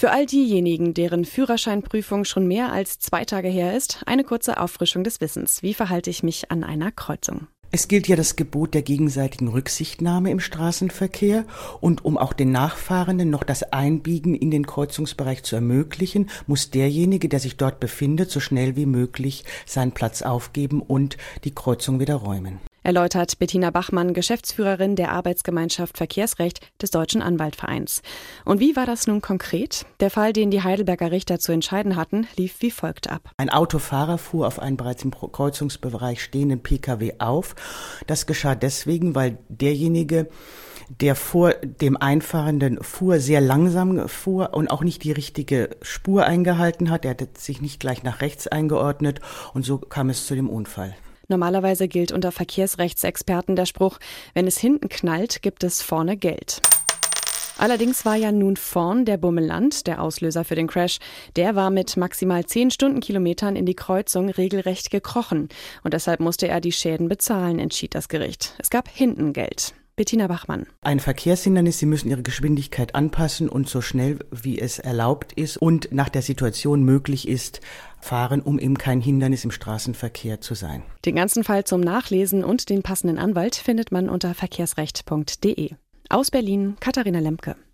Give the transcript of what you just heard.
Für all diejenigen, deren Führerscheinprüfung schon mehr als 2 Tage her ist, eine kurze Auffrischung des Wissens. Wie verhalte ich mich an einer Kreuzung? Es gilt ja das Gebot der gegenseitigen Rücksichtnahme im Straßenverkehr, und um auch den Nachfahrenden noch das Einbiegen in den Kreuzungsbereich zu ermöglichen, muss derjenige, der sich dort befindet, so schnell wie möglich seinen Platz aufgeben und die Kreuzung wieder räumen. Erläutert Bettina Bachmann, Geschäftsführerin der Arbeitsgemeinschaft Verkehrsrecht des Deutschen Anwaltvereins. Und wie war das nun konkret? Der Fall, den die Heidelberger Richter zu entscheiden hatten, lief wie folgt ab. Ein Autofahrer fuhr auf einen bereits im Kreuzungsbereich stehenden Pkw auf. Das geschah deswegen, weil derjenige, der vor dem Einfahrenden fuhr, sehr langsam fuhr und auch nicht die richtige Spur eingehalten hat. Er hatte sich nicht gleich nach rechts eingeordnet, und so kam es zu dem Unfall. Normalerweise gilt unter Verkehrsrechtsexperten der Spruch, wenn es hinten knallt, gibt es vorne Geld. Allerdings war ja nun vorn der Bummeland, der Auslöser für den Crash. Der war mit maximal 10 Stundenkilometern in die Kreuzung regelrecht gekrochen. Und deshalb musste er die Schäden bezahlen, entschied das Gericht. Es gab hinten Geld. Bettina Bachmann. Ein Verkehrshindernis, Sie müssen Ihre Geschwindigkeit anpassen und so schnell wie es erlaubt ist und nach der Situation möglich ist, fahren, um eben kein Hindernis im Straßenverkehr zu sein. Den ganzen Fall zum Nachlesen und den passenden Anwalt findet man unter verkehrsrecht.de. Aus Berlin, Katharina Lemke.